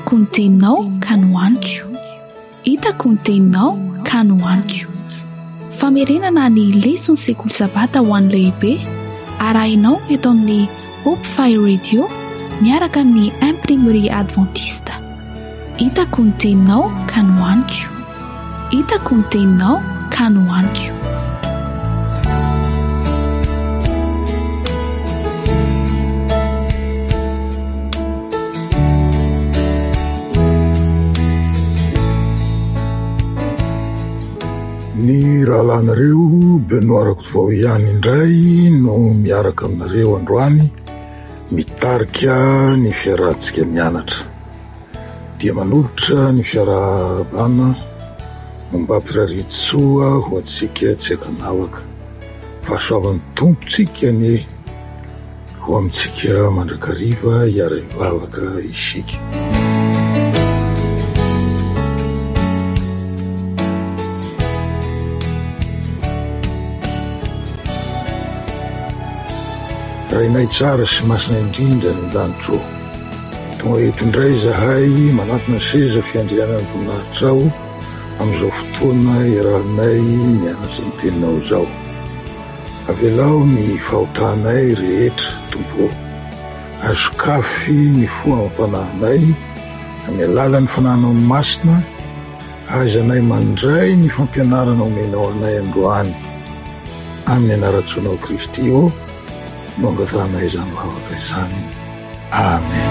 Hitako ny teninao ka nohaniko. Hitako ny teninao ka nohaniko. Famerenana ny lesona sekoly sabata ho an'ny lehibe arahinao eto amin'ny Hope Fire Radio miaraka amin'ny imprimerie adventiste. Hitako ny teninao ka nohaniko. Hitako ny teninao ka nohaniko. Ny rahalanareo Benoarako vao ihany indray no miaraka aminareo androany mitarika ny fiarahantsika mianatra dia manolotra ny fiarabana momba ampiraritsoa ho antsika tsy akanavaka fahasoavan'ny tompontsika ny ho amintsika mandrakariva hiara hivavaka isika. Rainay tsara sy masina indrindra ny danitro tonga eto indray zahay manatona seza fiandrianana voninahitra ao amin'izao fotoana iarahanay mianatra ny teninao zao. Avelao ny fahotanay rehetra tompo, azo kafy ny foa mampanahinay amin'ny alalan'ny fananao masina, aizanay mandray ny fampianarana omenao anay androany amin'ny anaratsoanao Kristy o no angatana izany vavaka izany. Amen.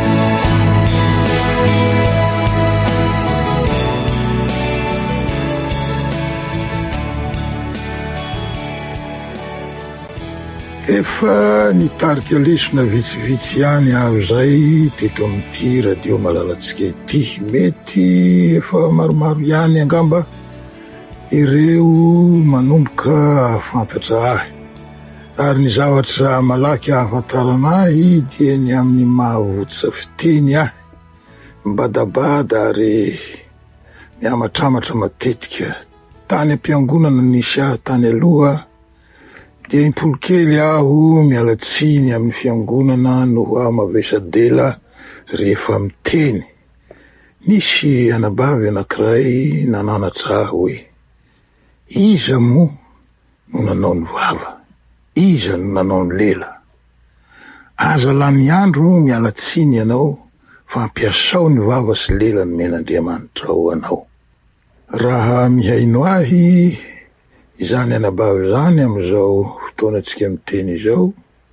Efa nitarika lesona vitsivitsy ihany aho zay teto amin'ity radio malalatsika ity. Mety efa maromaro ihany angamba ireo manomboka afantatra ahy, ary ny zavatra malaky ahafantarana ahy dia ny amin'ny mahavotsy fiteny ahy, mibadabada ary miamatramatra matetika. Tany am-piangonana nisy ahy tany aloha dia impolokely aho mialatsiny amin'ny fiangonana noho aho mavesadela rehefa miteny. Nisy anabavy anankiray nananatra aho hoe, iza mo no nanao ny vava? Iza no nanao ny lela? Aza lany andro mialatsiny ianao fa ampiasao ny vava sy lela ny men'Andriamanitra ho anao. Raha mihaino ahy izany anabavy zany amin'izao fotoana antsika miteny izao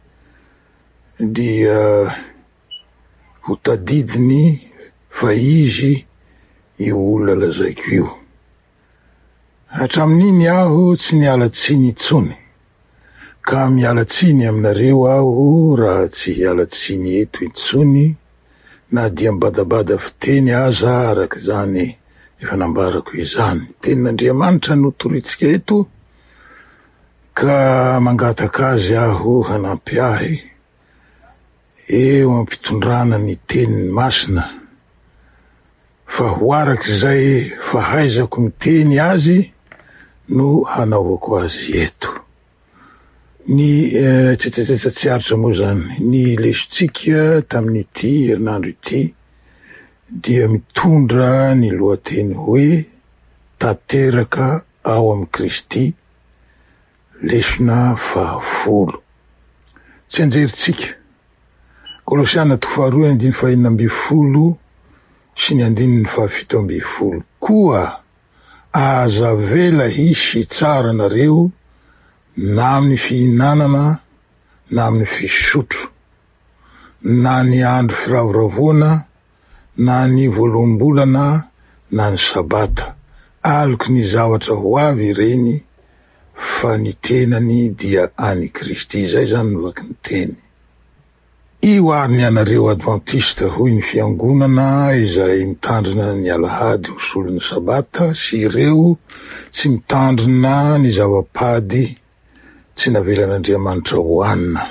dia ho tadidiny fa izy io olona lazaiko io. Hatramin'iny aho tsy nialatsiny intsony, ka mialatsiny aminareo aho raha tsy hialatsiny eto intsony na dia mbadabada fiteny aza araka izany efa nambarako izany. Tenin'Andriamanitra no toritsika eto ka mangataka azy aho hanampy ahy eo ampitondrana ny teniny masina, fa ho arak'izay fahaizako miteny azy no hanaovako azy eto. Ny tsetsatsiaritra moa zany ny lesontsika tamin'ity herinandro ity dia mitondra ny lohateny hoe tanteraka ao amin'ny Kristy, lesona 10. Tsy anjerintsika Kolosiana 2:12 sy ny 17. Koa aza vela hisy tsara nareo na amin'ny fihinanana na amin'ny fisotro, na ny andro firavoravoana na ny voalombolana na ny sabata. Aloko ny zavatra ho avy ireny fa ny tenany dia any Kristy. Zay zany no vaky ny teny. Io ary ny anareo adventista hoy ny fiangonana izay mitandrina ny alahady ho solon'ny sabata sy ireo tsy mitandrina ny zavapady tsy navelan'Andriamanitra hoanina.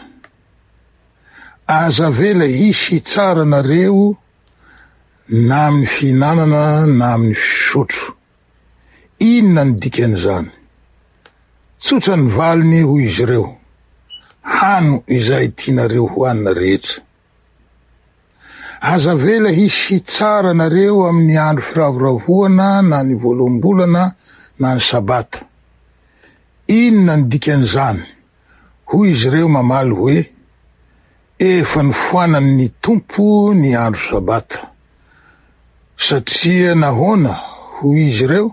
Aza vela hisy tsara nareo na amin'ny fihinanana na amin'ny fisotro. Inona ny dikan'izany? Tsotra ny valiny ho izy ireo, hano izay tianareo hoanina rehetra. aza vela hisy tsara nareo amin'ny andro firavoravoana na ny voaloham-bolana na ny sabata. Inona ny dikan'izany? Hoy izy reo mamaly hoe efa nifoanan'ny tompo ny andro sabata. Satria nahoana? Hoy izy reo,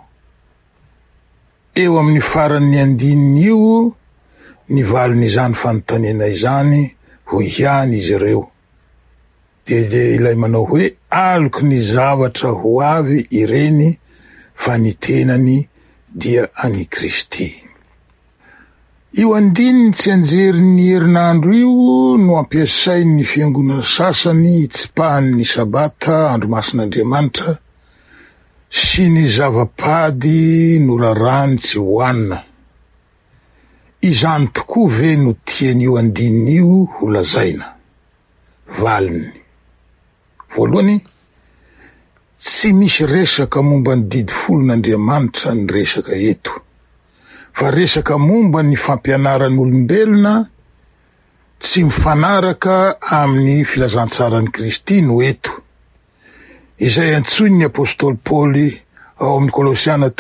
eo amin'ny faran'ny andininy io ny valon'izany fanontaniana izany ho ihany izy reo. De ilay manao hoe aloko ny zavatra ho avy ireny fa ny tenany dia any Kristy. Io andininy tsy anjerin'ny herinandro io no ampiasain'ny fiangonana sasany hitsipahan'ny sabata, andro masin'Andriamanitra, sy ny zavapady norarany tsy hoanina. Izany tokoa ve no tian'io andininy io ho lazaina? Valiny. Voalohany, tsy misy resaka momba ny didy folon'Andriamanitra ny resaka eto, fa resaka momba ny fampianaran'olombelona tsy mifanaraka amin'ny filazantsaran'ny Kristy no eto. Izay antsoin'ny apôstôly Paoly ao amin'ny Kolosiana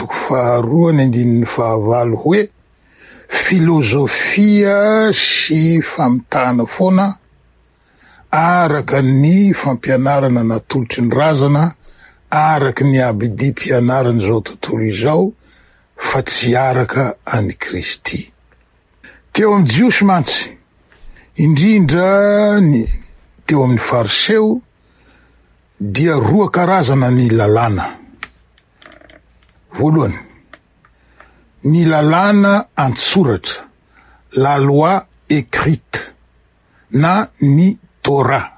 2:2-5 hoe filozofia sy famitahana foana araka ny fampianarana natolotry ny razana, araka ny abidi-pianarana zao tontolo izao, fa tsy araka any Kristy. Teo amin'ny jiosy mantsy, indrindra teo amin'ny fariseo, dia 2 karazana ny lalàna. Voalohany, ny lalàna antsoratra, la loi écrite, na ny Torah.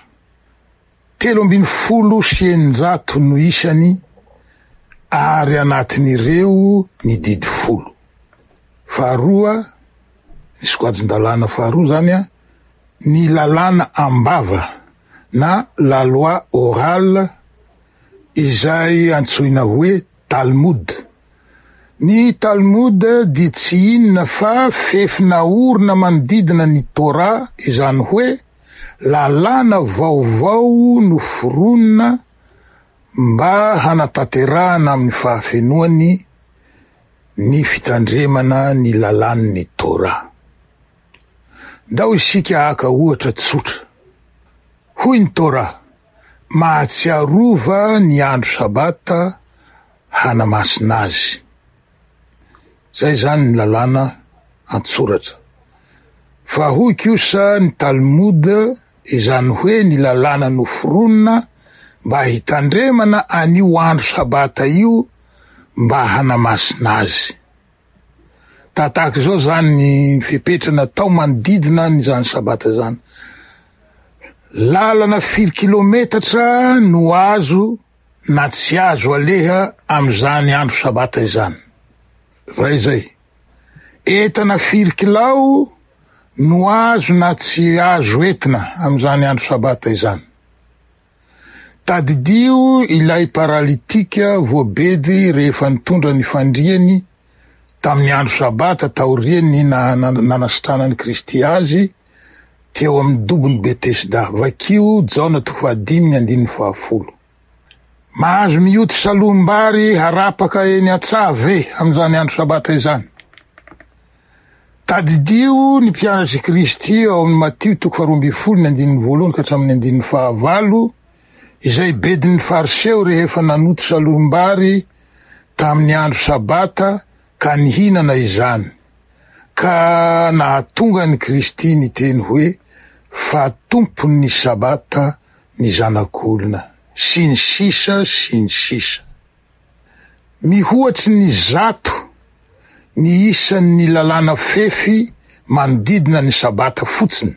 13 no isany, ary anatin'ireo ny didy 10. Faharoa, ny sokajin-dalàna faharoa zany a, ny lalàna ambava, na la loi orale, izay antsoina hoe Talmud. Ny Talmud dia tsy inona fa fefina orona manodidina ny Torah, izany hoe lalàna vaovao no foronina mba hanatanterahana amin'ny fahafenoany ny fitandremana ny lalàn'ny Torah. Ndao isika haka ohatra tsotra. Hoy ny Torah, mahatsiarova ny andro sabata hanamasina azy. Zay zany ny lalàna antsoratra. Fa hoy kosa ny Talmud, izany hoe ny lalàna noforonina mba hitandremana an'io andro sabata io mba hanamasina azy. Tahaka zao zany ny fepetrana tao manodidina n'izany sabata zany. Lalana 4 kilometatra no azo na tsy azo aleha am'izany andro sabata izany. Ray zay, etana 4 kilao no azo na tsy azo etina am'izany andro sabata izany. Tadidio ilay paralitika voabedy rehefa nitondra ny fandriany tamin'ny andro sabata taoriany nanasitranany Kristy azy teo amin'ny dobony Betesda. Vakio Jaona 5:10. Mahazo mioty salombary harapaka eny atsave am'izany andro sabata izany. Tadidio ny mpianatry Kristy ao amin'ny Matio 12:1-5, izay bedin'ny fariseo rehefa nanoto salombary tamin'ny andro sabata ka nihinana izany, ka nahatonga ny Kristy ny teny hoe fa tompon'ny sabata ny zanak'olona, sy ny sisa sy ny sisa. Mihoatry ny 100 ny isan'ny lalàna fefy manodidina ny sabata fotsiny.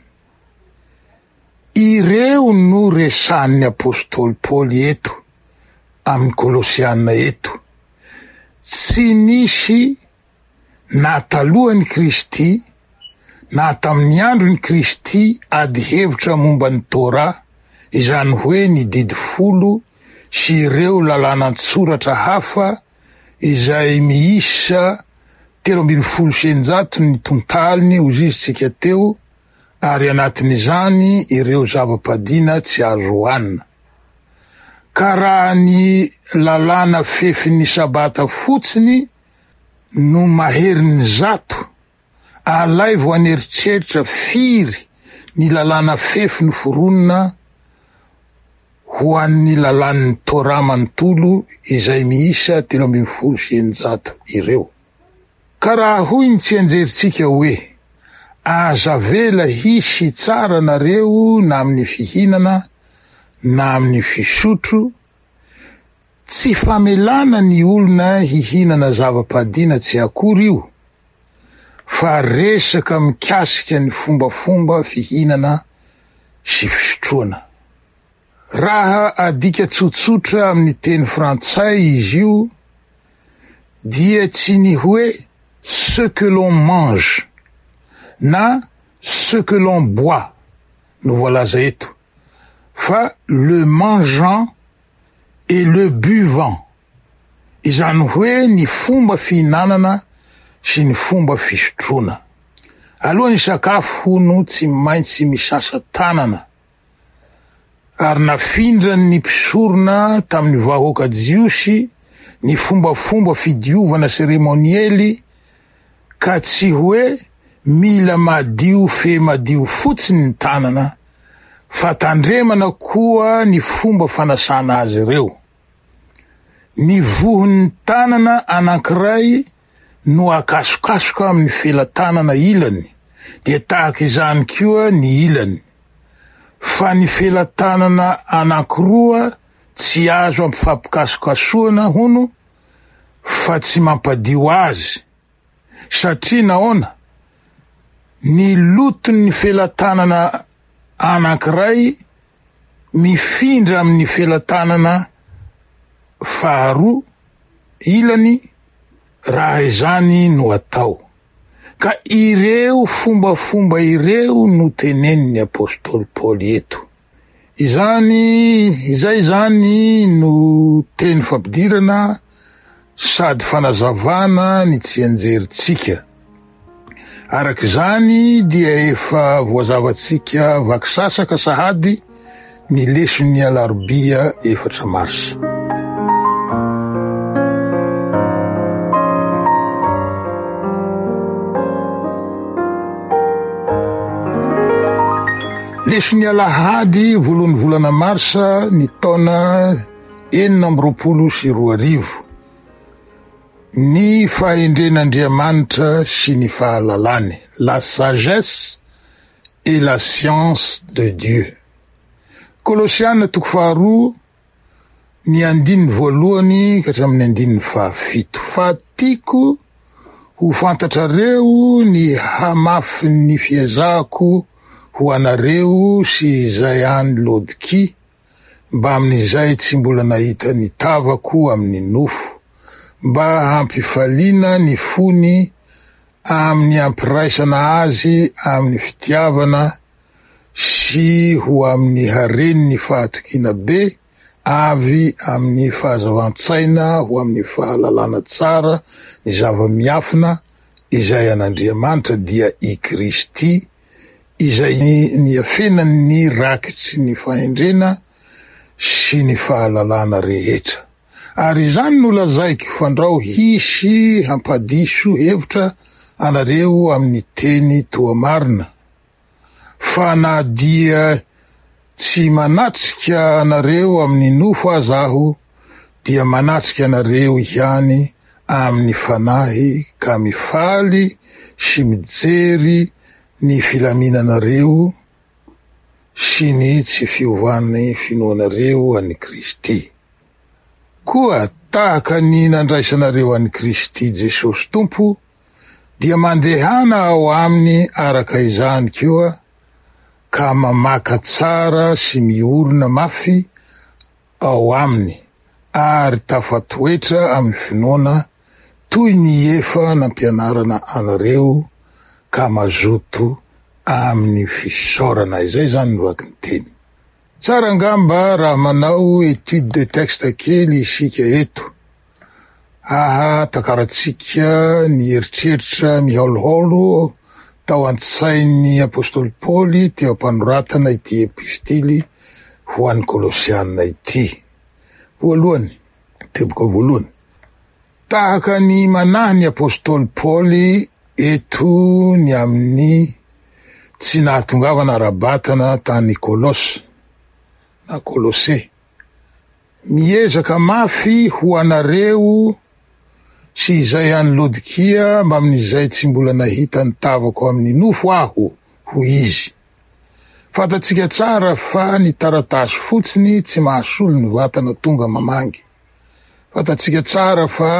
Ireo no resahan'ny apôstôly Paoly eto amin'ny Kolosiana eto. Tsy nisy na talohan'ny Kristy na tamin'ny andron'ny Kristy ady hevitra momba ny Torah, izany hoe ny didy 10 sy ireo lalàna antsoratra hafa izay miisa 1300 ny tontaliny ozizintsika teo, ary anatin'izany ireo zava-padina tsy azo hoanina. ka raha ny lalàna fefin'ny sabata fotsiny no maheriny zato, alay vo aneritreritra firy ny lalàna fefy noforonina ho an'ny lalàn'ny Torah manontolo izay miisa 3,700 ireo. Ka raha hoy ny tsy anjeritsika hoe aza vela hisy tsara nareo na amin'ny fihinana na amin'ny fisotro, tsy famelana ny olona hihinana zava-padina tsy akory io, fa resaka mikasika ny fombafomba fihinana sy fisotroana. Raha adika tsotsotra amin'ny teny frantsay izy io dia tsy ny hoe ce que l'on mange na ce que l'on boit no voalaza eto, fa le mangeant et le buvant, izany hoe ny fomba fihinanana sy ny fomba fisotroana. Alohan'ny sakafo no tsy maintsy misasa tanana, ary nafindra ny mpisorona tamin'ny vahoaka jiosy ny fombafomba fidiovana seremoniely, ka tsy hoe mila madio fe madio fotsiny ny tanana, fa tandremana koa ny fomba fanasana azy ireo. Ny vohon'ny tanana anankiray no akasokasoka amin'ny felatanana ilany, dia tahaka izany koa ny ilany. Fa ny felatanana anankiroa tsy azo ampifampikasokasoana hono, fa tsy mampadio azy, satria naona ny loton'ny felatanana anankiray mifindra amin'ny felatanana faharoa ilany raha izany no atao. Ka ireo fombafomba ireo no tenenin'ny apôstôly Paoly eto. Izay zany no teny fampidirana sady fanazavana ny tsy anjeritsika. Arak'izany dia efa voazavatsika vakisasaka sahady ny leson'ny alarobia 4 Marsa. Leson'ny alahady voalohany volana Marsa ny taona 1922, ny fahendren'Andriamanitra sy ny fahalalany, la sagesse et la science de Dieu. Kolosiana 2 ny 1 ka hatramin'ny 7. Fa tiako ho fantatrareo ny hamafin'ny fiezako ho anareo sy izay any Lodiki, mba amin'izay tsy mbola nahita ny tavako amin'ny nofo, mba hampifaliana ny fony amin'ny ampiraisana azy amin'ny fitiavana sy ho amin'ny haren'ny fahatokina be avy amin'ny fahazavantsaina ho amin'ny fahalalana tsara ny zava-miafina izay an'Andriamanitra dia i Kristy, izay ny afenan'ny rakitry ny fahendrena sy ny fahalalana rehetra. Ary izany no lazaiko fandrao hisy hampadiso hevitra anareo amin'ny teny toa marina, fa na dia tsy manatrika anareo amin'ny nofo azaho, dia manatrika anareo ihany amin'ny fanahy ka mifaly sy mijery ny filaminanareo sy ny tsy fiovany finoanareo an'i Kristy. Koa tahaka ny nandraisanareo an'i Kristy Jesosy Tompo, dia mandehana ao aminy araka izany koa, ka mamaka tsara sy miorina mafy ao aminy, ary tafatoetra amin'ny finoana toy ny efa nampianarana anareo, ka mazoto amin'ny fisaorana. Izay zany vaky ny teny. Tsara angamba raha manao étude de texte kely isika eto, takaratsika ny eritreritra mihaoloholo tao an-tsain'ny apôstôly Paoly teo ampanoratana ity epistily ho an'ny Kolosianina ity. voalohany, teboka voalohany. Tahaka ny manahy ny apôstôly Paoly eto ny amin'ny tsy nahatongavana rabatana tany Kolosy na Kolose. Miezaka mafy ho anareo sy izay any Lodikia mba amin'izay tsy mbola nahita ny tavako amin'ny nofo aho ho izy. Fantatsika tsara fa ny taratasy fotsiny tsy mahasolo ny vatana tonga mamangy. Fantatsika tsara fa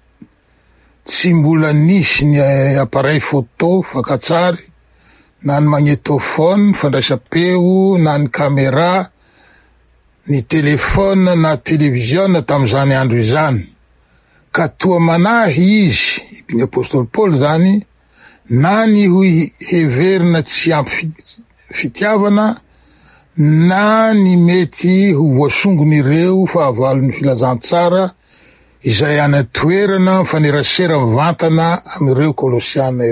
tsy mbola nisy ny appareil photo fankatsary na ny magnetofone fandraisam-peo na ny caméra, ny telefona na televiziona tam'izany andro izany. Ka toa manahy izy, ny apôstôly Paoly zany, na ny ho heverina tsy ampy fitiavana, na ny mety ho voasongon'ireo fahavalon'ny filazantsara izay anatoerana fanerasera mivantana amin'ireo Kolosiana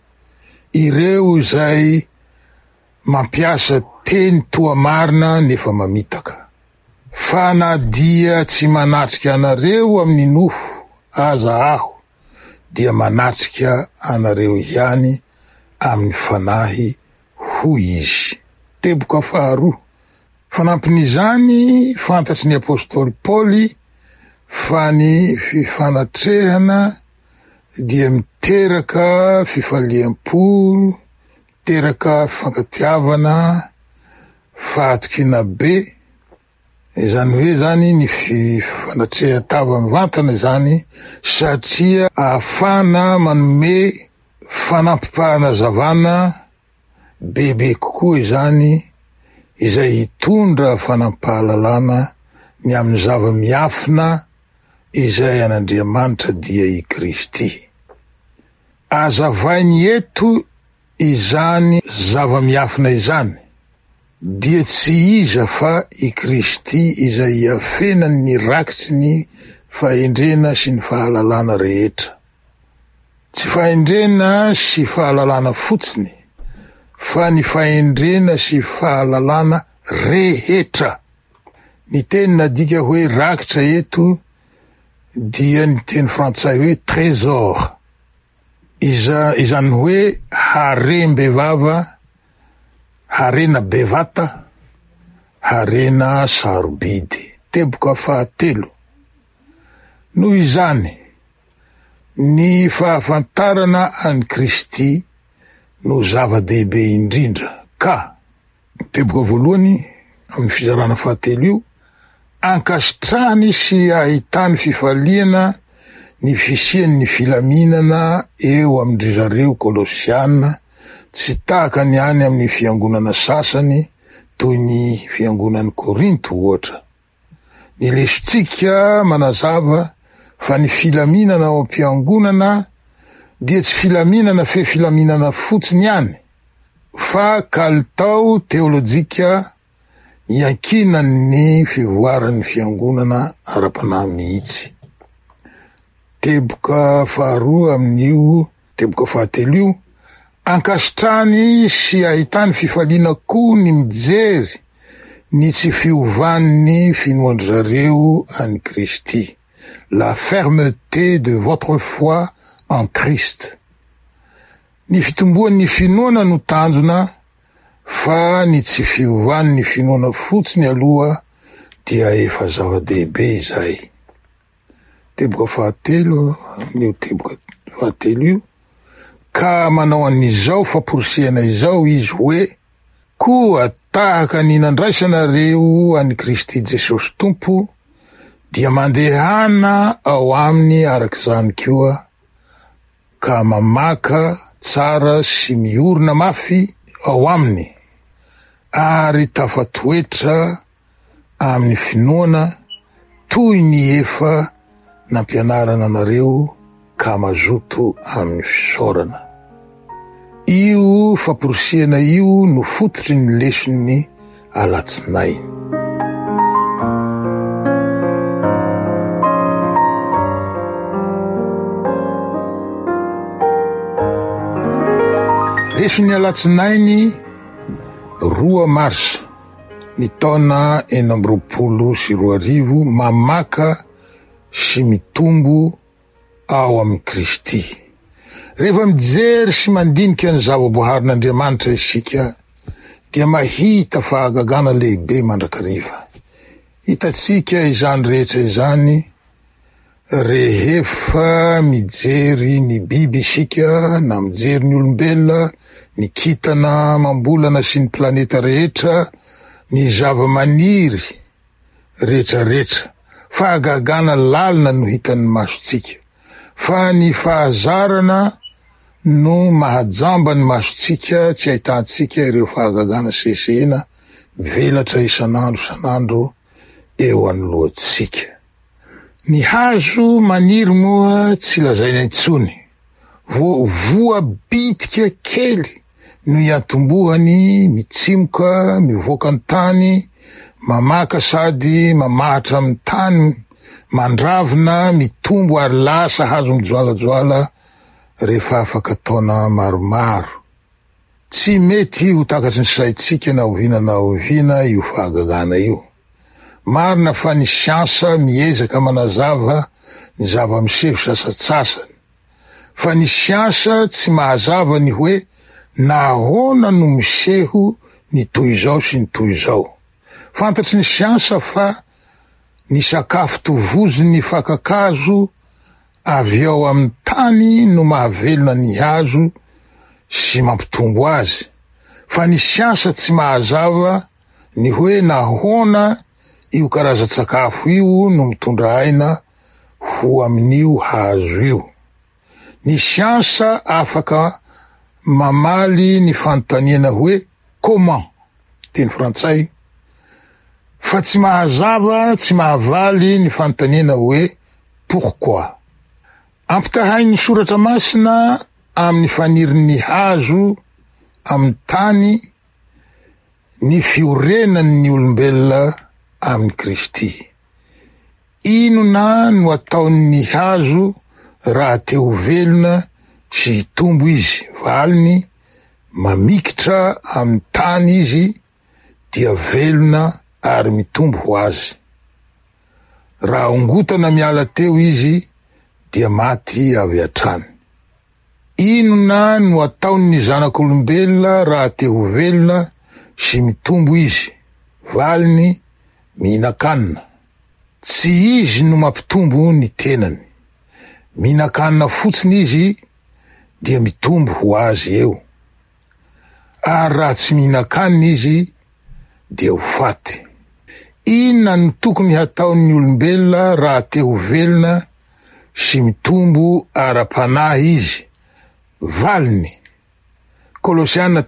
ireo izay mampiasa teny toa marina nefa mamitaka. Fa na dia tsy manatrika anareo amin'ny nofo aza aho, dia manatrika anareo ihany amin'ny fanahy ho izy. Teboka faharoa. Fanampin'izany fantatry ny apôstôly Paoly fa ny fifanatrehana dia miteraka fifaliam-po, miteraka fifankatiavana, fahatokina be. Izany hoe zany ny fifanatreha-tava mivantana zany satria ahafana manome fanampim-pahanazavana bebe kokoa izany izay hitondra fanampahalalana ny amin'ny zava-miafina izay an'Andriamanitra dia i Kristy. Azavainy eto izany zava-miafina izany, dia tsy iza fa i Kristy izay iafenany ny rakitry ny fahendrena sy ny fahalalana rehetra. Tsy fahendrena sy fahalalana fotsiny, fa ny fahendrena sy fahalalana rehetra. Ny teny nadika hoe rakitra eto dia ny teny frantsay hoe trésor. Izany hoe harem-bevava, harena bevata, harena sarobidy. Teboka fahatelo. Noho izany, ny fahafantarana any Kristy no zava-dehibe indrindra. Ka, teboka voalohany amin'ny fizarana fahatelo io, ankasitrahany sy ahitany fifaliana ny fisian'ny filaminana eo amindry zareo Kolosiana, tsy tahaka ny any amin'ny fiangonana sasany toy ny fiangonan'ny Korinto ohatra. Ny lesontsika manazava fa ny filaminana ao am-piangonana dia tsy filaminana fe filaminana fotsiny ihany, fa kalitao teolojika iankinan'ny fivoaran'ny fiangonana ara-panahy mihitsy. Teboka faharoa amin'io, teboka fahatelo io, ankasitrany sy ahitany fifaliana koa ny mijery ny tsy fiovan'ny finoandry zareo any Kristy, la fermeté de votre foi en Christ. Ny fitomboan'ny finoana no tanjona, fa ny tsy fiovan'ny finoana fotsiny aloha dia efa zava-dehibe izay. Teboka fahatelo, amin'io teboka fahatelo io, ka manao an'izao famporisihana izao izy hoe, koa tahaka ny nandraisanareo any Kristy Jesosy Tompo, dia mandehana ao aminy arak'izany koa, ka mamaka tsara sy miorina mafy ao aminy, ary tafatoetra amin'ny finoana toy ny efa nampianarana anareo ka mazoto amin'ny fisaorana. Io famporisihana io no fototry ny lesony alatsinainy. Lesony alatsinainy 2 Marsa ny taona 1920 mamaka sy mitombo ao amin'ny Kristy. Rehefa mijery sy mandinika ny zava-boaharin'Andriamanitra isika dia mahita fahagagana lehibe mandrakariva. Hitatsika izany rehetra izany rehefa mijery ny biby isika na mijery ny olombelona, ny kitana mambolana sy ny planeta rehetra, ny zava-maniry rehetrarehetra. Fahagagana lalina no hitan'ny masotsika, fa ny fahazarana no mahajamba ny masotsika, tsy ahitantsika ireo fahagagana sesena mivelatra isanandro eo anoloantsika. Ny hazo maniry moa tsy lazaina intsony, voa bitika kely no iantombohany, mitsimoka, mivoaka ny tany, mamaka sady mamahatra amin'ny tany, mandravina, mitombo ary lasa hazo mijoalajoala rehefa afaka taona maromaro. Tsy mety ho takatry ny saitsika na oviana io fahagagana io. Marina fa ny siansa miezaka manazava ny zava-miseho sasatsasany, fa ny siansa tsy mahazava ny hoe nahoana no miseho ny toy izao sy ny toy izao. Fantatry ny siansa fa ny sakafo tovoziny fakakazo avy ao amin'ny tany no mahavelona ny hazo sy mampitombo azy, fa ny siansa tsy mahazava ny hoe nahoana io karaza-tsakafo io no mitondra aina ho amin'io hazo io. Ny siansa afaka mamaly ny fanontaniana hoe comment, teny frantsay, fa tsy mahazava, tsy mahavaly ny fanontaniana hoe pourquoi. Ampitahainy soratra masina amin'ny fanirin'ny hazo amin'ny tany ny fiorenan'ny olombelona amin'ny Kristy. Inona no ataon'ny hazo raha te ho velona sy hitombo izy? Valiny, mamikitra amin'ny tany izy dia velona ary mitombo ho azy. Raha ongotana miala teo izy dia maty avy hatrany. Inona no ataon'ny zanak'olombelona raha te ho velona sy mitombo izy? Valiny, mihinan-kanina. Tsy izy no mampitombo ny tenany. Mihinan-kanina fotsiny izy dia mitombo ho azy eo. Ary raha tsy mihinan-kanina izy dia ho faty. Inona no tokony hataon'ny olombelona raha te ho velona sy mitombo ara-panahy izy? Valiny. Kolosiana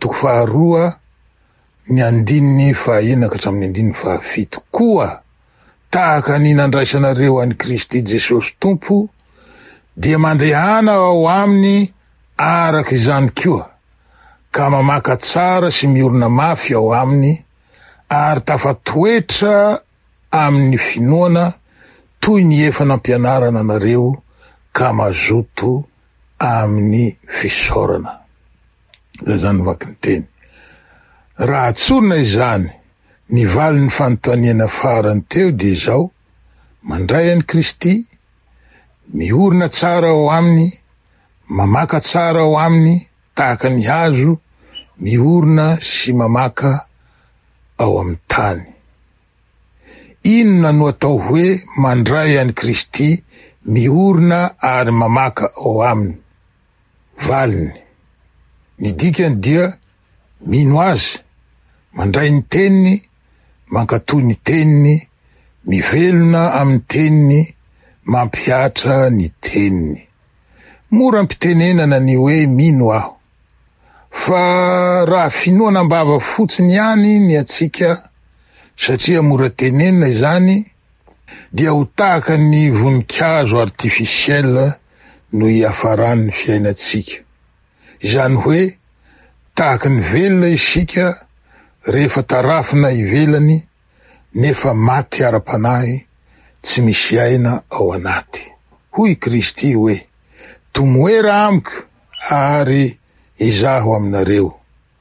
2:9-7. Koa tahaka ny nandraisanareo an'i Kristy Jesosy Tompo dia mandehana ao aminy araka izany koa, ka mamaka tsara sy miorina mafy ao aminy, ary tafatoetra amin'ny finoana toy ny efa nampianarana anareo ka mazoto amin'ny fisaorana. Zany vaky ny teny. Raha tsorina izany, ny valin'ny fanontaniana farany teo dia izao: mandray an'i Kristy, miorina tsara ao aminy, mamaka tsara ao aminy, tahaka ny hazo, miorina sy mamaka ao amin'ny tany. Inona no atao hoe mandray an'i Kristy, miorina ary mamaka ao aminy? Valiny. Ny dikany dia mino azy, mandray ny teniny, mankatoy ny teniny, mivelona amin'ny teniny, mampihatra ny teniny. Mora ampitenenana ny hoe mino aho, fa raha finoana ambava fotsiny ihany ny atsika, satria mora tenenina izany, dia ho tahaka ny voninkazo artifisiel no iafaran'ny fiainatsika. Izany hoe tahaka ny velona isika rehefa tarafina ivelany, nefa maty ara-panahy, tsy misy aina ao anaty. Hoy Kristy hoe: tomoera amiko ary izaho aminareo.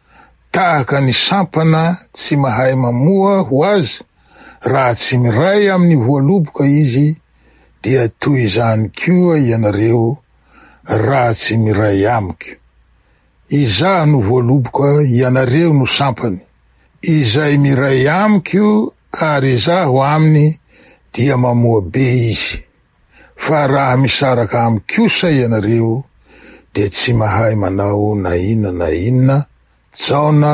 tahaka ny sampana tsy mahay mamoa ho azy, raha tsy miray amin'ny voaloboka izy, dia toy izany koa ianareo raha tsy miray amiko. Izaho no voaloboka, ianareo no sampany. Izay miray amiko ary izaho aminy dia mamoa be izy. Fa raha misaraka amiko kosa ianareo dia tsy mahay manao na inona. Jaona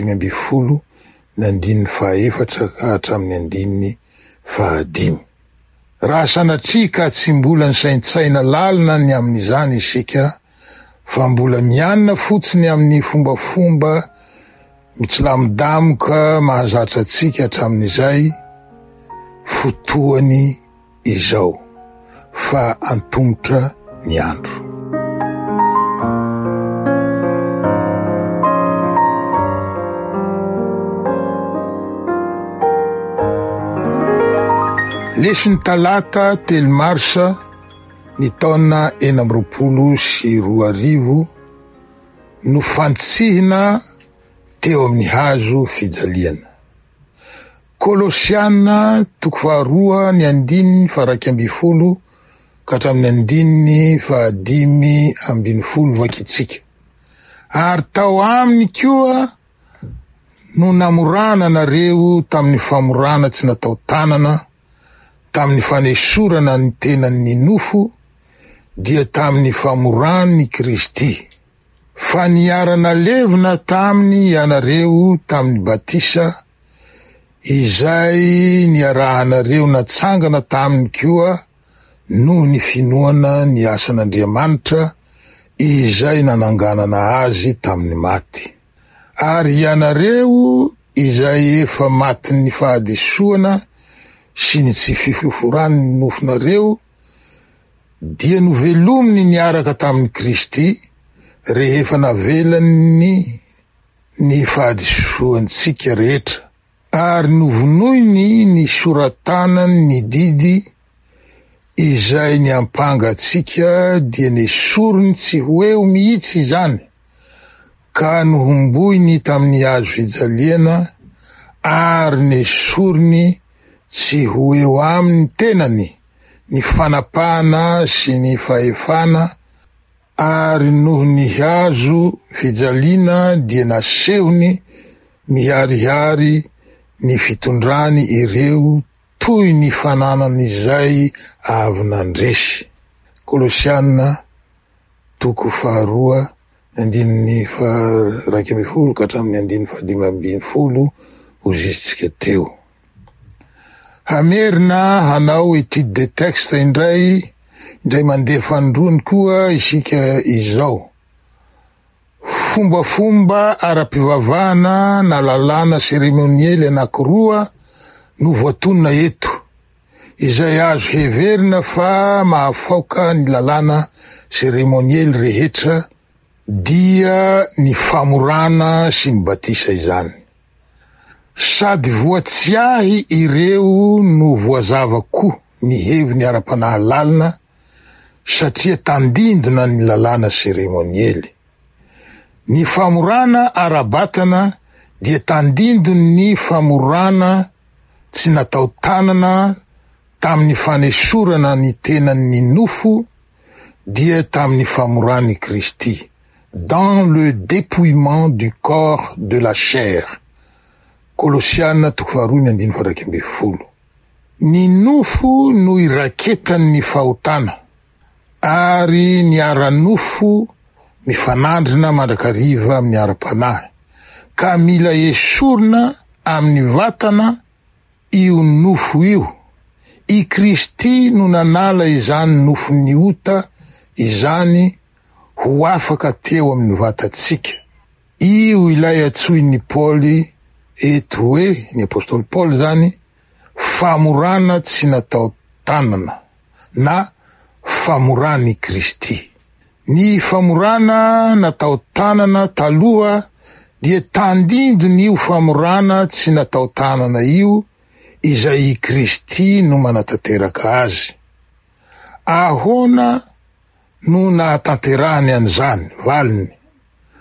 5:14 ka hatramin'ny 5:15. Raha sanatria ka tsy mbola nisaintsaina lalina ny amin'izany isika, fa mbola mianina fotsiny amin'ny fombafomba mitsilamodamoka mahazatra antsika hatramin'izay, fotoany izao fa antomotra ny andro. Lesiny talata 3 marsa ny taona 2022 no fantsihina teo amin'ny hazo fijaliana. Kolosiana 2:2 ka hatramin'ny 5:15 vakitsika. Ary tao aminy koa no namorana nareo tamin'ny famorana tsy natao tanana, tamin'ny fanesorana ny tenan'ny nofo, dia tamin'ny famorany Kristy. Fa niarana levina taminy ianareo tamin'ny batisa, izay niarahanareo natsangana taminy koa noho ny finoana ny asan'Andriamanitra izay nananganana azy tamin'ny maty. Ary ianareo izay efa matin'ny fahadisoana sy ny tsy fifoforany ny nofonareo, dia novelominy niaraka tamin'ny Kristy rehefa navelany ny fahadisoantsika rehetra, ary novonoiny ny soratanany ny didy izay niampanga atsika, dia nesorony tsy hoeo mihitsy izany, ka nohomboiny tamin'ny hazo fijaliana, ary nesorony tsy hoeo amin'ny tenany ny fanapahana sy ny fahefana, ary noho ny hazo fijaliana dia nasehony miharihary ny fitondrany ireo toy ny fananan'izay avy nandresy. Kolosiana 2:2 ka hatramin'ny 5:15 ho zisitsika teo. Hamerina hanao étude de texte indray mandeha fanondrony koa isika izao. Fombafomba ara-pivavahana na lalàna seremoniely anankiroa no voatonona eto, izay azo heverina fa mahafaoka ny lalàna seremoniely rehetra dia ny famorana sy ny batisa izany. Sady voatsiahy ireo no voazava koa ny heviny ara-panahy lalina, satria tandindona ny lalàna seremoniely. Ny famorana ara-batana dia tandindony ny famorana tsy natao tanana tamin'ny fanesorana ny tenan'ny nofo, dia tamin'ny famorany Kristy, dans le dépouillement du corps de la chair. Kolosiana 2:12. Ny nofo no iraketan'ny fahotana, ary ny ara-nofo mifanandrina mandrakariva amin'ny ara-panahy, ka mila esorina amin'ny vatana io nofo io. I Kristy no nanala izany nofo ny ota izany ho afaka teo amin'ny vatatsika. Io ilay atsoin'ny Paoly eto hoe, ny apôstôly Paoly zany, famorana tsy natao tanana na famorany Kristy. Ny famorana natao tanana taloha dia tandindony io famorana tsy natao tanana io, izay i Kristy no manatanteraka azy. Ahoana no nahatanterahany an'izany valiny?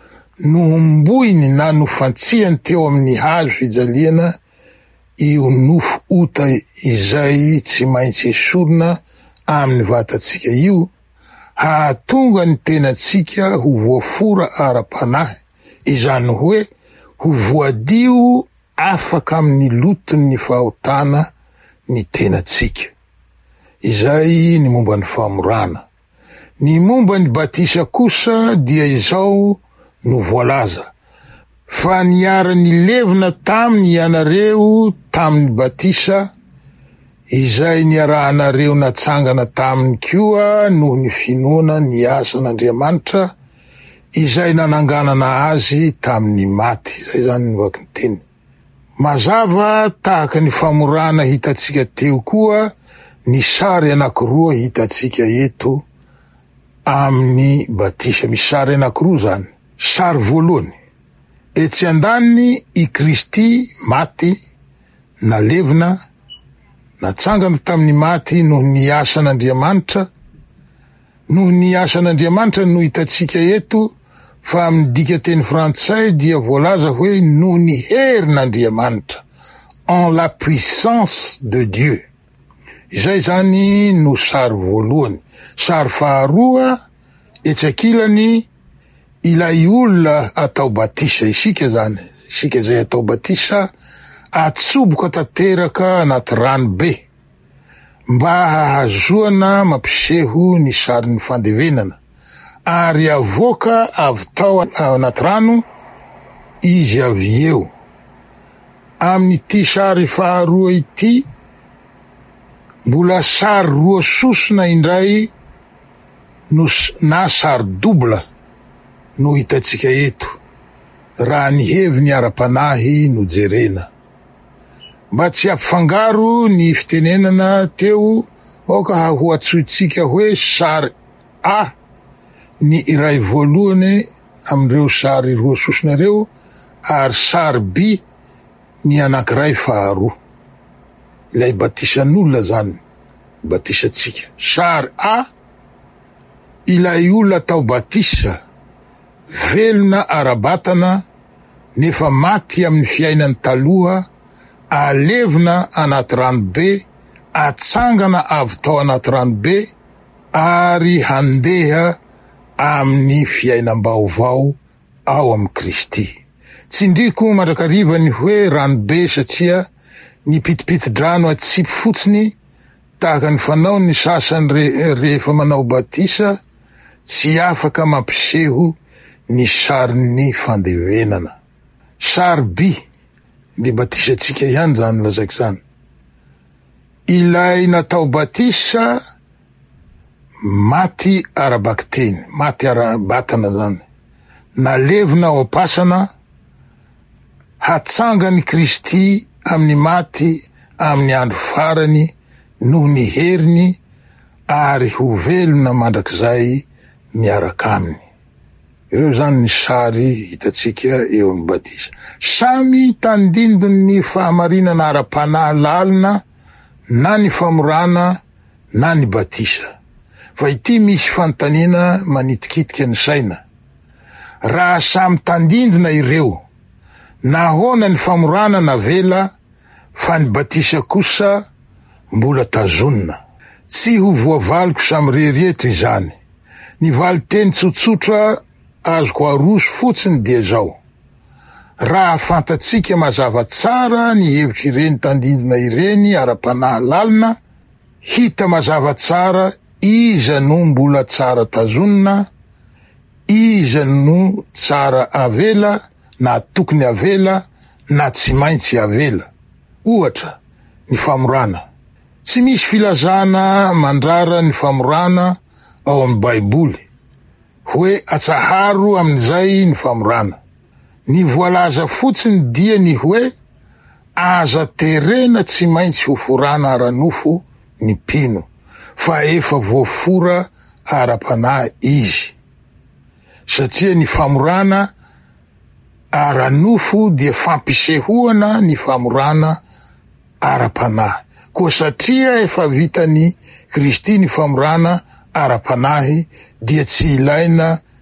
nomboiny na nofantsihany teo amin'ny hazo fijaliana io nofo ota izay tsy maintsy esorina amin'ny vatatsika io, hahatonga ny tenatsika ho voafora ara-panahy, izany hoe ho voadio afaka amin'ny loton'ny fahotana ny tenatsika. Izay ny momba ny famorana. Ny momba ny batisa kosa dia izao no voalaza. Fa niara-ny levina taminy ianareo taminy batisa, izay niarahanareo natsangana taminy koa noho ny finoana ny asan'Andriamanitra izay nananganana azy taminy maty. Izay zany ny vaky ny teny. Mazava tahaka ny famorana hitatsika teo koa ny sary anakiroa hitatsika eto amin'ny batisa. Misy sary anakiroa zany. Sary voalohany, etsy andaniny i Kristy maty, nalevina, natsangana tamin'ny maty noho ny asan'Andriamanitra. Noho ny asan'Andriamanitra no hitatsika eto, fa amin'ny dika teny frantsay dia voalaza hoe noho ny herin'Andriamanitra, en la puissance de Dieu. Izay zany no sary voalohany. Sary faharoa, etsy ankilany, ilay olona atao batisa, isika zany, isika zay atao batisa, atsoboka tanteraka anaty rano be, mba hahazoana mampiseho ny sarin'ny fandevenana, ary avoaka avy tao anaty rano, izy avy eo. Amin'ity sary faharoa ity, mbola sary roa sosona indray na sary dobla no hitatsika eto, raha ny heviny ara-panahy no jerena. Mba tsy ampifangaro ny fitenenana teo, oka ho atsoitsika hoe sary A ny iray voalohany amreo sary roa sosona reo, ary sary B ny anakiray faharoa. Ilay batisan'olona zany, batisatsika. Sary A, ilay olona atao batisa, velona ara-batana, nefa maty amin'ny fiainany taloha, alevina anaty ranobe, atsangana avy tao anaty ranobe, ary handeha amin'ny fiainam-baovao ao amin'ny Kristy. Tsindriko mandrakariva ny hoe ranobe satria ny pitipiti-drano atsipy fotsiny, tahaka ny fanao ny sasany rehefa manao batisa, tsy afaka mampiseho ny sarin'ny fandevenana. Sary B, ny batisatsika ihany zany lazaiko zany. Ilay natao batisa, maty arabaky teny, maty ara-batana zany. Nalevina ao am-pasana, hatsangany Kristy amin'ny maty amin'ny andro farany noho ny heriny, ary ho velona mandrakizay miaraka aminy. Ireo zany ny sary hitatsika eo amin'ny batisa. Samy tandindony fahamarinana ara-panahy lalina, na ny famorana, na ny batisa. Fa ity misy fanontaniana manitikitika ny saina. Raha samy tandindona ireo, nahoana ny famorana navela, fa ny batisa kosa mbola tazonina. Tsy ho voavaliko samy rehereto izany. Ny valiteny tsotsotra azoko aroso fotsiny dia zao: raha fantatsika mazava tsara ny hevitry ireny tandindona ireny ara-panahy lalina, hita mazava tsara iza no mbola tsara tazonina, iza no tsara avela, na tokony avela, na tsy maintsy avela. Ohatra, ny famorana. Tsy misy filazana mandrara ny famorana ao amin'ny Baiboly, hoe atsaharo amin'izay ny famorana. Ny voalaza fotsiny dia ny hoe aza terena tsy maintsy ho forana ara-nofo ny mpino, fa efa voafora ara-panahy izy. Satria ny famorana ara-nofo dia fampisehoana ny famorana ara-panahy. Koa satria efa vitany Kristy ny famorana ara-panahy, dia tsy ilaina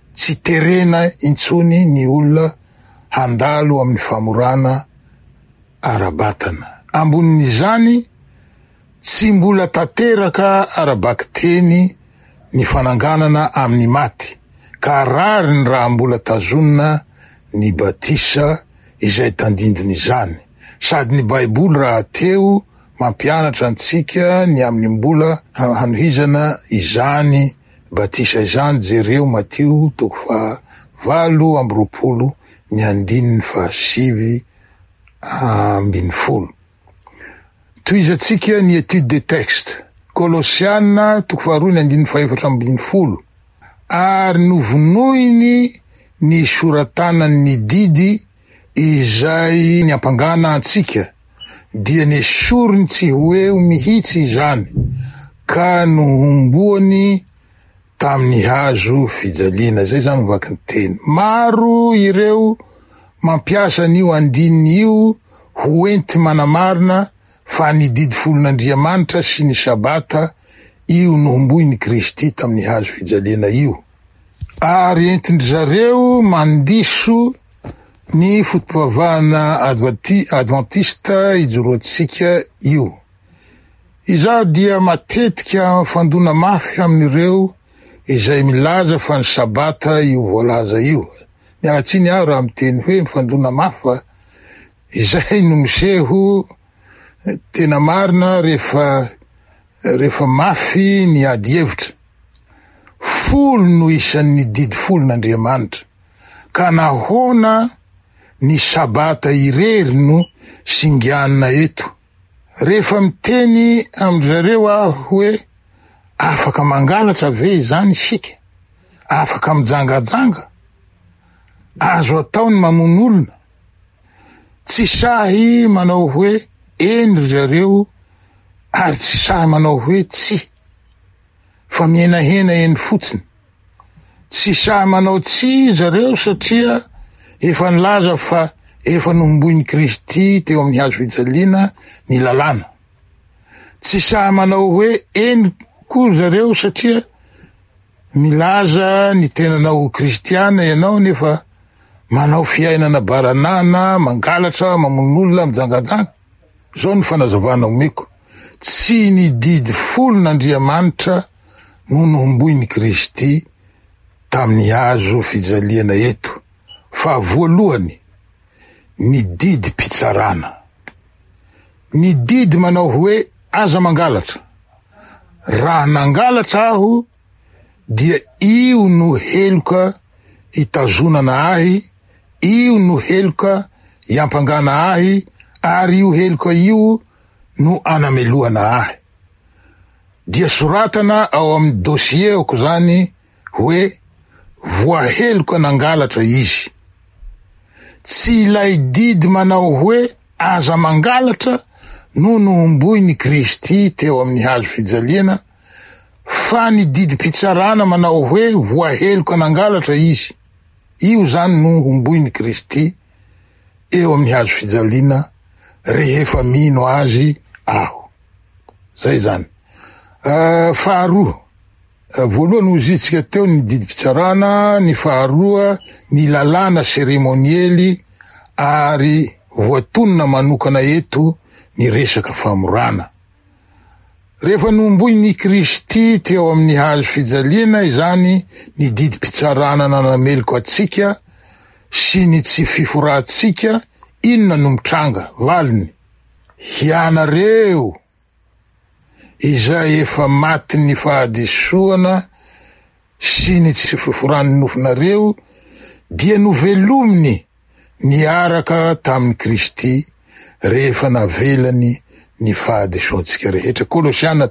tsy terena intsony ny olona handalo amin'ny famorana ara-batana. Ambonin'izany tsy mbola tanteraka arabaky teny ny fananganana amin'ny maty, ka rary ny raha mbola tazonina ny batisa izay tandindony izany. Sady ny baiboly raha teo mampianatra antsika ny amin'ny mbola hanohizana izany batisa izany, jereo Matio 7:20 ny 7:10. Toizatsika ny étude de texte. Kolosiana 2:4-4. Ary novonoiny ny soratanany didy izay ny ampangana antsika, dia nesorony tsy hoe mihitsy izany, ka nohomboany tamin'ny hazo fijaliana. Zay zany vaky ny teny. Maro ireo mampiasa an'io andininy io ho enti manamarina fa ny didy folon'Andriamanitra sy ny sabata io nohomboy ny Kristy tamin'ny hazo fijaliana io. Ary entindry zareo mandiso ny fotom-pivavahana adventista ijoroatsika io. Izaho dia matetika fandona mafy amin'ireo izay milaza fa ny sabata io voalaza io. Niaratsiny aho raha miteny hoe mifandona mafy fa izay no miseho tena marina rehefa mafy ny ady hevitra. Folo no isan'ny didy folon'Andriamanitra, ka nahoana ny sabata irery no singianina eto. Rehefa miteny amin'izareo aho hoe afaka mangalatra ve zany isika, afaka mijangajanga, azo ataony mamono olona, tsy sahy manao hoe eny zareo ary tsy sahy manao hoe tsy, fa mienahena eny fotsiny. Tsy sahy manao tsy zareo satria efa nilaza fa efa nohomboin'ny Kristy teo amin'ny hazo fijaliana ny lalàna. Tsy sahy manao hoe eny koa zareo satria milaza ny tenanao kristiana ianao nefa manao fiainana baranana, mangalatra, mamono olona, mijangajanga. Zao ny fanazavana omeko. Tsy ny didy folon'Andriamanitra no nohomboin'ny Kristy tamin'ny hazo fijaliana eto, fa voalohany ny didy pitsarana. Ny didy manao hoe aza mangalatra. Raha nangalatra aho dia io no heloka itazonana ahy, io no heloka iampangana ahy, ary io heloka io no anameloana ahy. Dia soratana ao amin'ny dosieoko zany hoe voaheloka nangalatra izy. Tsy ilay didy manao hoe aza mangalatra no nohomboin'ny Kristy teo amin'ny hazo fijaliana, fa ny didy pitsarana manao hoe voaheloka nangalatra izy. Io zany nohomboin'ny Kristy eo amin'ny hazo fijaliana rehefa mino azy aho. Zay zany. Faharoa, voalohany hozitsika teo ny didy pitsarana, ny faharoa ny lalàna seremoniely ary voatonona manokana eto ny resaka famorana. Rehefa nohomboin'ny Kristy teo amin'ny hazo fijaliana izany ny didy pitsarana nanameloko atsika sy ny tsy fiforatsika, inona no mitranga valiny? Hianareo izay efa maty ny fahadisoana sy ny tsy fiforany nofonareo dia novelominy niaraka tamin'ny Kristy rehefa navelany ny fahadisoantsika rehetra. Kolosiana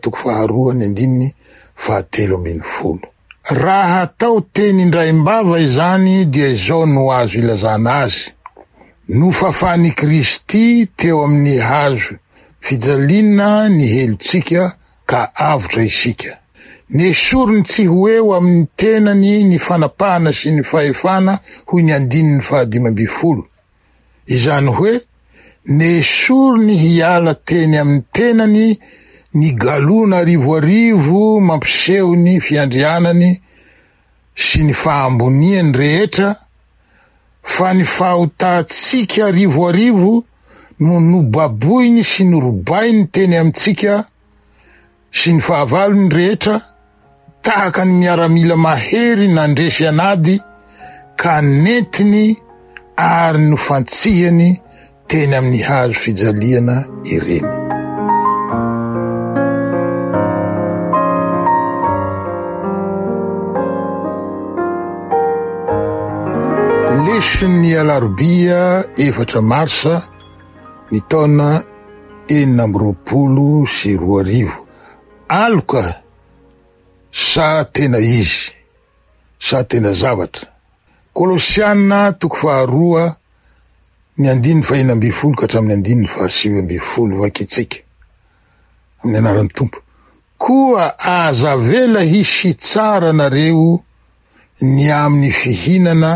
2:2-3. Raha atao teny indraimbava izany dia izao no azo ilazana azy. Nofafany Kristy teo amin'ny hazo fijaliana ny helotsika ka avotra isika. Nesorony tsy hoeo amin'ny tenany ny fanapahana sy ny fahefana hoy ny 15. Izany hoe nesorony hiala teny amin'ny tenany ny galona arivoarivo mampiseho ny fiandrianany sy ny fahamboniany rehetra, fa ny fahotatsika arivoarivo no nobaboiny sy norobainy teny amitsika, sy ny fahavalony rehetra tahaka ny miaramila mahery nandresy anady ka nentiny ary nofantsihany teny amin'ny hazo fijaliana ireny. Leson'ny alarobia 4 marsa ny taona 1920. Aloka sa tena izy, sa tena zavatra. Kolosiana 2:2 ny 5:12 ka hatramin'ny 5:7 vakitsika amin'ny anaran'ny Tompo. Koa aza vela hisy tsara nareo ny amin'ny fihinana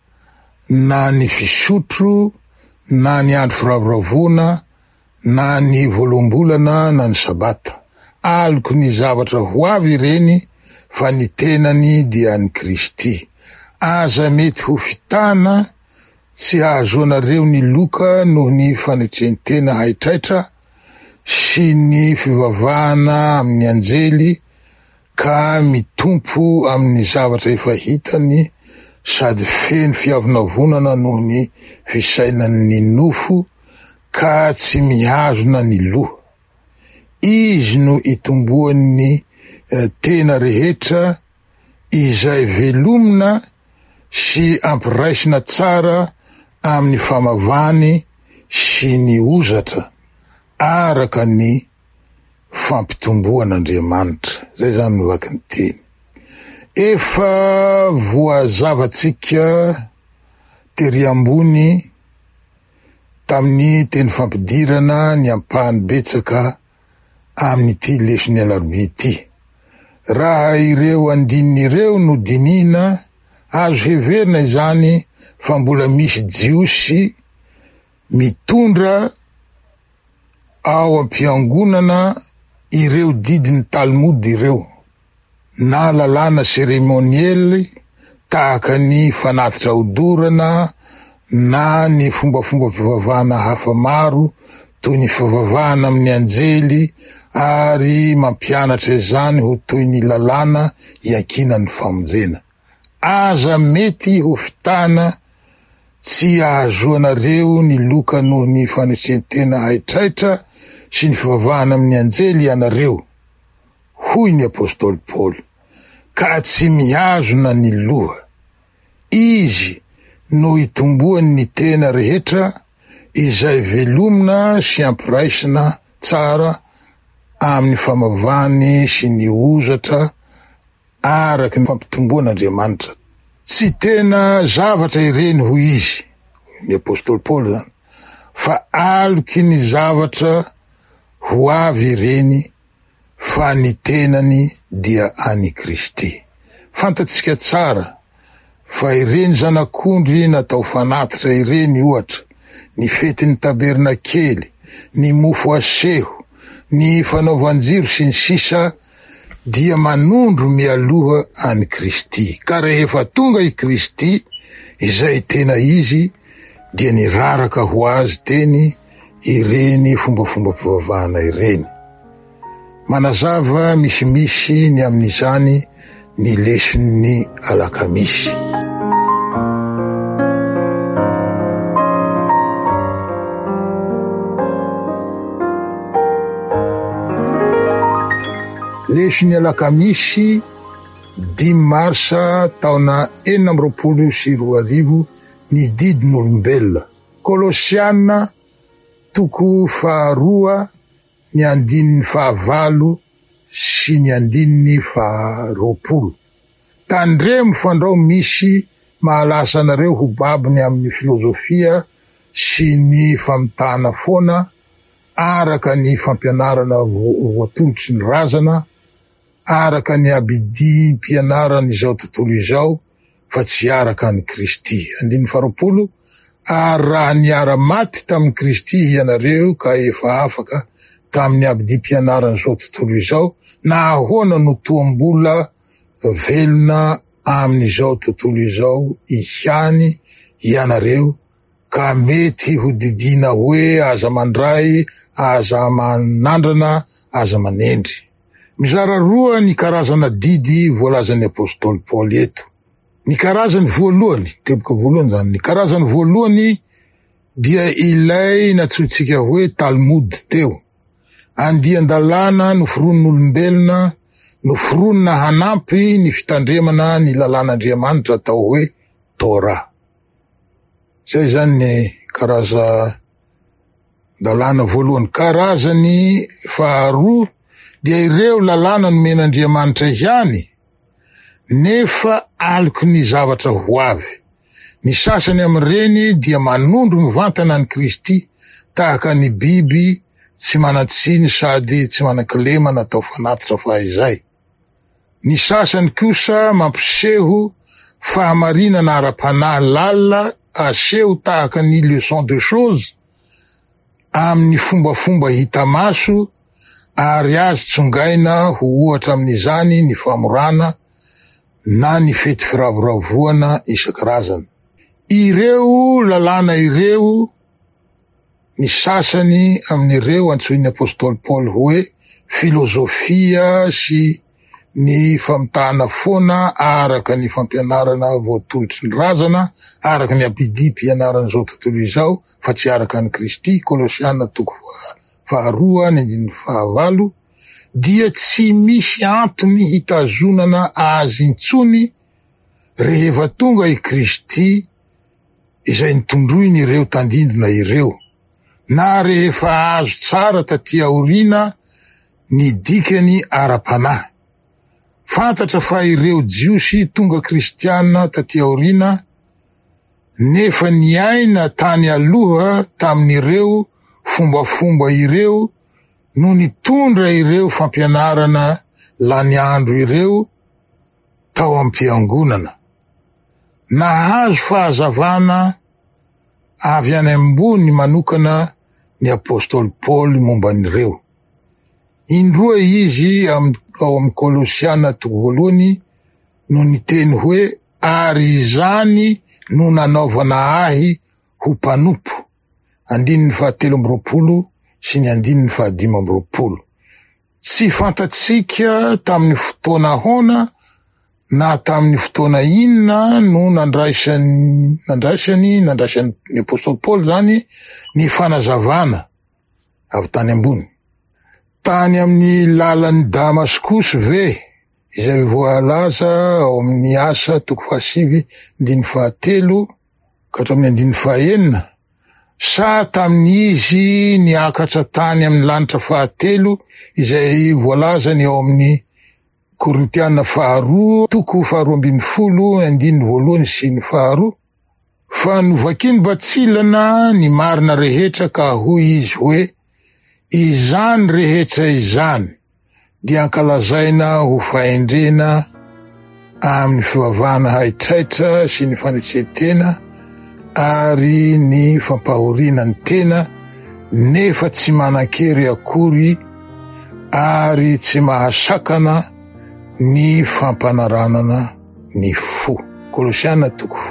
na ny fisotro na ny andro firavoravoana na ny voalombolana na ny sabata. Aloko ny zavatra ho avy ireny, fa ny tenany dia ny Kristy. Aza mety ho fitana tsy ahazoanareo ny loka noho ny fanetrentena haitraitra sy ny fivavahana amin'ny anjely, ka mitompo amin'ny zavatra efa hitany sady feno fiavonavonana noho ny fisainan'ny nofo, ka tsy mihazona ny loha. Izy no itomboan'ny tena rehetra izay velomina sy ampiraisina tsara amin'ny famavany sy ny ozatra araka ny fampitomboan'Andriamanitra. Zay zany novaky ny teny. Efa voazavatsika tery ambony tamin'ny teny fampidirana ny ampahany betsaka amin'ny ty leson'ny alarobia ty. Raha ireo andinin'ireo no dinina, azo heverina izany fa mbola misy jiosy mitondra ao ampiangonana ireo didiny Talmud ireo, na lalàna seremoniely tahaka ny fanatitra odorana na ny fombafomba fivavahana hafa maro toy ny fivavahana amin'ny anjely, ary mampianatra izany ho toy ny lalàna iankina ny famonjena. Aza mety ho fitana tsy ahazoanareo ny loka noho ny fanetrentena haitraitra sy ny fivavahana amin'ny anjely ianareo, hoy ny apôstôly Paoly, ka tsy mihazona ny loha. Izy no itomboany ny tena rehetra izay velomina sy ampiraisina tsara amin'ny famavany sy ny ozatra araky ny fampitomboan'Andriamanitra. Tsy tena zavatra ireny ho izy, ny apôstôly Paoly zany, fa aloky ny zavatra ho avy ireny, fa ny tenany dia any Kristy. Fantatsika tsara fa ireny zanak'ondry natao fanatitra ireny, ohatra ny fetin'ny tabernakely, ny mofo aseho, ny fanaovanjiro sy ny sisa, dia manondro mialoha any Kristy. Ka rehefa tonga i Kristy, izay tena izy, dia niraraka ho azy teny ireny fombafomba fivavahana ireny. Manazava misimisy ny amin'izany ny leson'ny alakamisy. Leson'ny alakamisy 5 marsa taona 1920 ny didin'olombelona. Kolosiana 2:2 ny 9:9 sy ny 10:20. Tandremo fandrao misy mahalasa anareo ho babiny amin'ny filozofia sy ny famitana foana araka ny fampianarana voatolotry ny razana, araka ny abidi mpianarana izao tontolo izao, fa tsy araka ny Kristy. 10:20. Ary raha niara-maty tamin'ny Kristy ianareo ka efa afaka tamin'ny abidi mpianarana izao tontolo izao, na ahoana no toam-bola velona amin'izao tontolo izao ihany ianareo ka mety ho didina hoe aza mandray, aza manandrana, aza manendry. Mizara roa ny karazana didy voalazan'ny apôstôly Paoly eto. Ny karazany voalohany, teboka voalohany zany, ny karazany voalohany dia ilay natsointsika hoe Talmud teo. Andian-dalàna noforon'olombelona, noforonina hanampy ny fitandremana ny lalàn'Andriamanitra atao hoe Torah. Zay zany ny dalàna voalohany. Karazany faharoa dia ireo lalàna nomen'Andriamanitra ihany, nefa aloko ny zavatra ho avy. Ny sasany amin'ireny dia manondro mivantana ny Kristy tahaka ny biby tsy manatsiny sady tsy manan-kilema natao fanatitra fahizay. Ny sasany kosa mampiseho fahamarinana ara-panahy lalina, aseho tahaka ny leçon de choses amin'ny fombafomba hita maso, ary azo tsongaina ho ohatra amin'izany ny famorana na ny fety firavoravoana isan-karazany. Ireo lalàna ireo, ny sasany amin'ireo antsoin'ny apôstôly Paoly hoe filozofia sy ny famitahana foana araka ny fampianarana voatolotry ny razana, araka ny ampidipy ianarana zao tontolo izao, fa tsy araka ny Kristy. Kolosiana 2:4-5, dia tsy misy antony hitazonana azy intsony rehefa tonga i Kristy izay nitondroiny ireo tandindona ireo, na rehefa azo tsara taty aoriana ny dikany ara-panahy. Fantatra fa ireo jiosy tonga kristiana taty aoriana, nefa niaina tany aloha tamin'ireo fombafomba ireo no nitondra ireo fampianarana laniandro ireo tao am-piangonana. Nahazo fahazavana avy any ambony manokana ny apôstôly Paoly momba an'ireo. Indroa izy ao amin'ny Kolosiana 1 no niteny hoe, ary izany no nanaovana ahy ho mpanompo. 7:20 sy ny 15:20. Tsy fantatsika tamin'ny fotoana ahoana na tamin'ny fotoana inona no nandraisan'ny apôstôly Paoly zany ny fanazavana avy tany ambony. Tany amin'ny lalan'ny Damaskosy ve, izay voalaza ao amin'ny Asa 7:7 katramin'ny 9:9, sa tamin'izy niakatra tany amin'ny lanitra 7 izay voalaza ny ao amin'ny Korintiana 2, 2:12 sy ny 2, fa novakiny batsilana ny marina rehetra ka hoy izy hoe, izany rehetra izany dia ankalazaina ho fahendrena amin'ny fivavahana haitraitra sy ny fanetretena ary ny fampahoriana ny tena, nefa tsy manan-kery akory ary tsy mahasakana ny fampanaranana ny fo. Kolosiana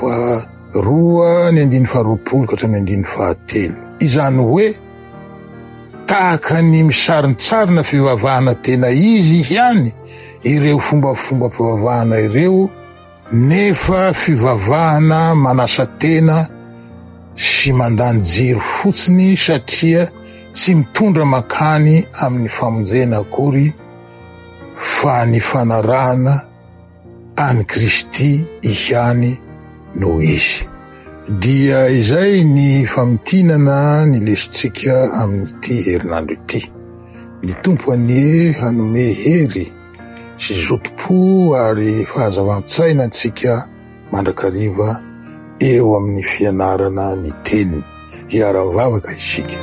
2:2-9:13. Izany hoe, tahaka ny misarintsarina fivavahana tena izy ihany ireo fombafomba fivavahana ireo, nefa fivavahana manasa tena sy mandany jiro fotsiny, satria tsy mitondra makany amin'ny famonjena akory, fa ny fanarahana any Kristy ihany no izy. Dia izay ny famitinana ny lesontsika amin'ity herinandro ity. Ny tompo anie hanome hery sy zotom-po ary fahazavan-tsaina antsika mandrakariva eo amin'ny fianarana ny teniny. Hiara-mivavaka isika.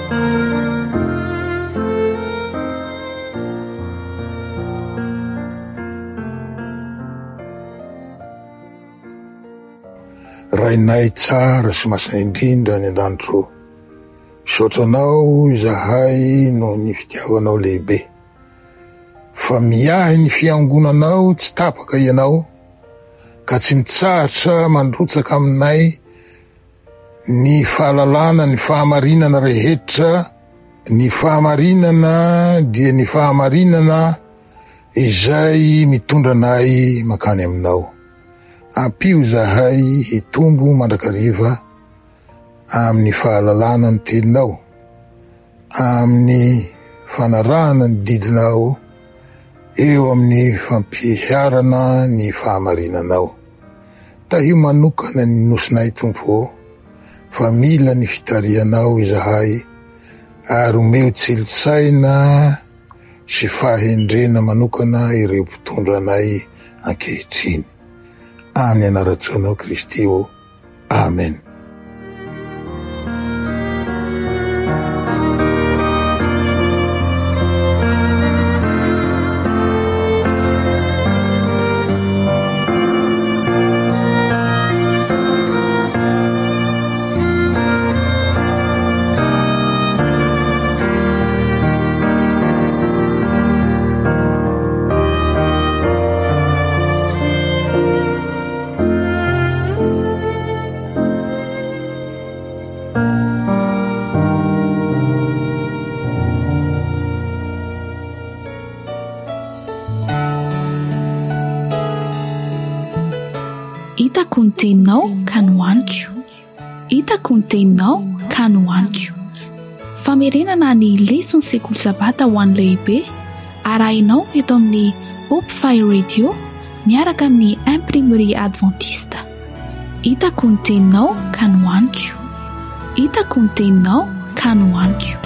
Rainay tsara sy masina indrindra ny an-danitro, saotranao izahay no ny fitiavanao lehibe, fa miahy ny fiangonanao tsy tapaka ianao, ka tsy mitsahatra mandrotsaka aminay ny fahalalana, ny fahamarinana rehetra. Ny fahamarinana dia ny fahamarinana izay mitondranay makany aminao. Ampio zahay hitombo mandrakariva amin'ny fahalalana ny teninao, amin'ny fanarahana ny didinao, eo amin'ny fampiharana ny fahamarinanao. Tahio manokana ny nosonay tompo, fa mila ny fitarianao izahay, ary omeo tsilotsaina sy fahendrena manokana ireo mpitondranay ankehitriny. Amin'ny anaratsoanao Kristy o. Amen. Hitako ny teninao ka nohaniko. Hitako ny teninao ka nohaniko. Famerenana ny lesona sekoly sabata ho an'ny lehibe arahinao eto amin'ny Hope Fire Radio miaraka amin'ny Imprimerie Adventiste. Hitako ny teninao ka nohaniko. Hitako ny teninao ka nohaniko.